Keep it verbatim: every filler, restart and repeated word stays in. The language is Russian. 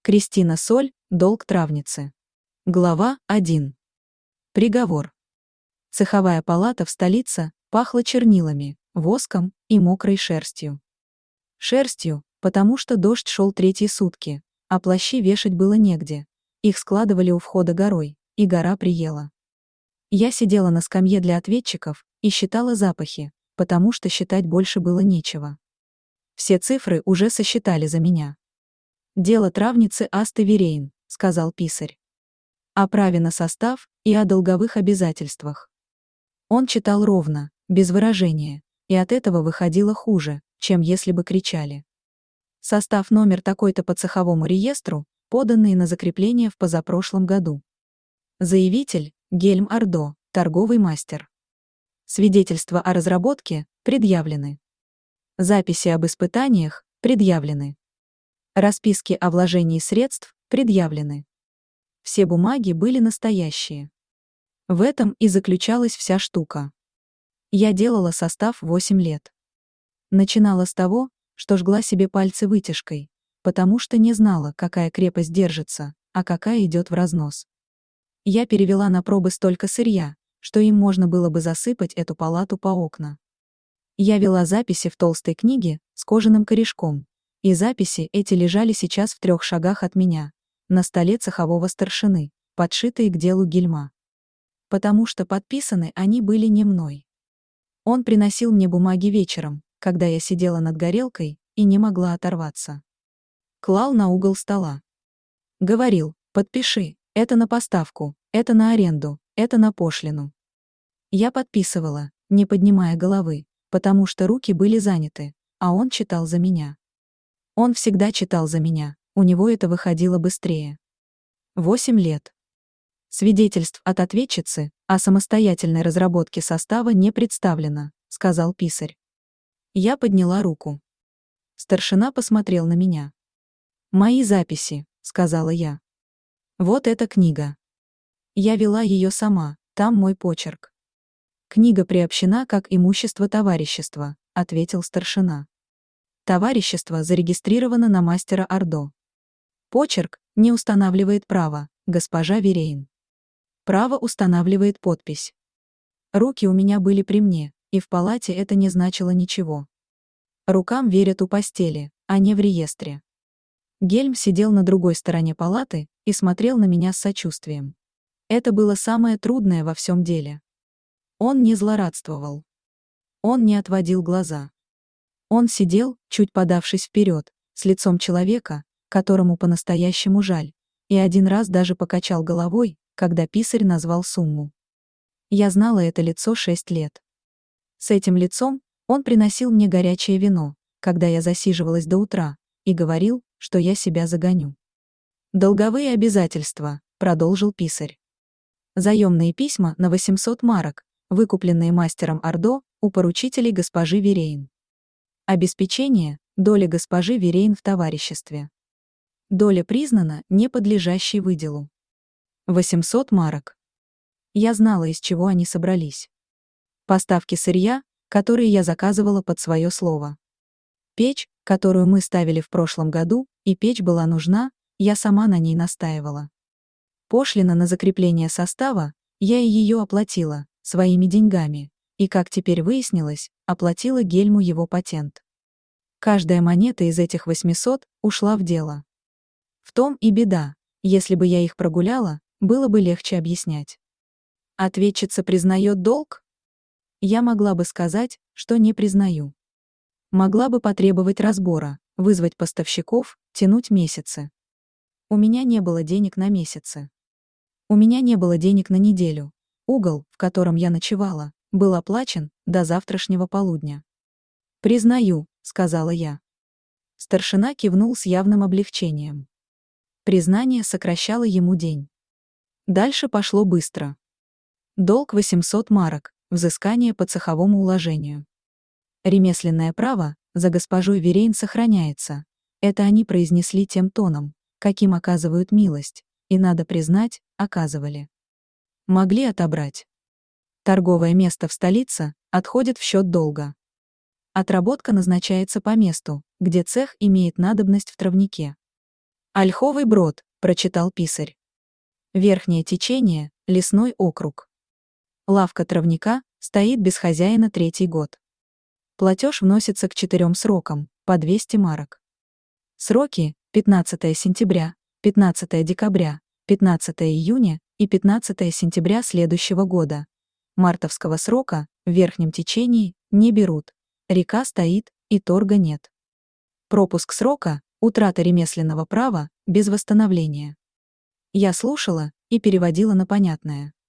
Кристина Соль, долг травницы. Глава один. Приговор. Цеховая палата в столице пахла чернилами, воском и мокрой шерстью. Шерстью, потому что дождь шел третьи сутки, а плащи вешать было негде. Их складывали у входа горой, и гора приела. Я сидела на скамье для ответчиков и считала запахи, потому что считать больше было нечего. Все цифры уже сосчитали за меня. «Дело травницы Асты Верейн», — сказал писарь. «О праве на состав и о долговых обязательствах». Он читал ровно, без выражения, и от этого выходило хуже, чем если бы кричали. Состав номер такой-то по цеховому реестру, поданный на закрепление в позапрошлом году. Заявитель — Гельм Ардо, торговый мастер. Свидетельства о разработке предъявлены. Записи об испытаниях предъявлены. Расписки о вложении средств предъявлены. Все бумаги были настоящие. В этом и заключалась вся штука. Я делала состав восемь лет. Начинала с того, что жгла себе пальцы вытяжкой, потому что не знала, какая крепость держится, а какая идет в разнос. Я перевела на пробы столько сырья, что им можно было бы засыпать эту палату по окна. Я вела записи в толстой книге с кожаным корешком, и записи эти лежали сейчас в трех шагах от меня, на столе цехового старшины, подшитые к делу Гельма. Потому что подписаны они были не мной. Он приносил мне бумаги вечером, когда я сидела над горелкой и не могла оторваться. Клал на угол стола. Говорил: подпиши, это на поставку, это на аренду, это на пошлину. Я подписывала, не поднимая головы, потому что руки были заняты, а он читал за меня. Он всегда читал за меня, у него это выходило быстрее. Восемь лет. Свидетельств от ответчицы о самостоятельной разработке состава не представлено, сказал писарь. Я подняла руку. Старшина посмотрел на меня. «Мои записи», — сказала я. «Вот эта книга. Я вела ее сама, там мой почерк». «Книга приобщена как имущество товарищества», — ответил старшина. «Товарищество зарегистрировано на мастера Ардо. Почерк не устанавливает право, госпожа Верейн. Право устанавливает подпись. Руки у меня были при мне, и в палате это не значило ничего. Рукам верят у постели, а не в реестре». Гельм сидел на другой стороне палаты и смотрел на меня с сочувствием. Это было самое трудное во всем деле. Он не злорадствовал. Он не отводил глаза. Он сидел, чуть подавшись вперед, с лицом человека, которому по-настоящему жаль, и один раз даже покачал головой, когда писарь назвал сумму. Я знала это лицо шесть лет. С этим лицом он приносил мне горячее вино, когда я засиживалась до утра, и говорил, что я себя загоню. «Долговые обязательства», — продолжил писарь. «Заемные письма на восемьсот марок, выкупленные мастером Ардо у поручителей госпожи Верейн. Обеспечение — доля госпожи Верейн в товариществе. Доля признана не подлежащей выделу. восемьсот марок. Я знала, из чего они собрались. Поставки сырья, которые я заказывала под свое слово. Печь, которую мы ставили в прошлом году, и печь была нужна, я сама на ней настаивала. Пошлина на закрепление состава, я и ее оплатила, своими деньгами, и, как теперь выяснилось, оплатила Гельму его патент. Каждая монета из этих восьмисот ушла в дело. В том и беда, если бы я их прогуляла, было бы легче объяснять. Ответчица признает долг? Я могла бы сказать, что не признаю. Могла бы потребовать разбора, вызвать поставщиков, тянуть месяцы. У меня не было денег на месяцы. У меня не было денег на неделю. Угол, в котором я ночевала, был оплачен до завтрашнего полудня. «Признаю», — сказала я. Старшина кивнул с явным облегчением. Признание сокращало ему день. Дальше пошло быстро. Долг восемьсот марок, взыскание по цеховому уложению. Ремесленное право за госпожой Верейн сохраняется. Это они произнесли тем тоном, каким оказывают милость, и, надо признать, оказывали. Могли отобрать. Торговое место в столице отходит в счет долга. Отработка назначается по месту, где цех имеет надобность в травнике. Ольховый Брод, прочитал писарь. Верхнее течение, лесной округ. Лавка травника стоит без хозяина третий год. Платеж вносится к четырем срокам, по двести марок. Сроки: пятнадцатое сентября, пятнадцатое декабря, пятнадцатое июня и пятнадцатое сентября следующего года. Мартовского срока в верхнем течении не берут. Река стоит, и торга нет. Пропуск срока — утрата ремесленного права без восстановления. Я слушала и переводила на понятное.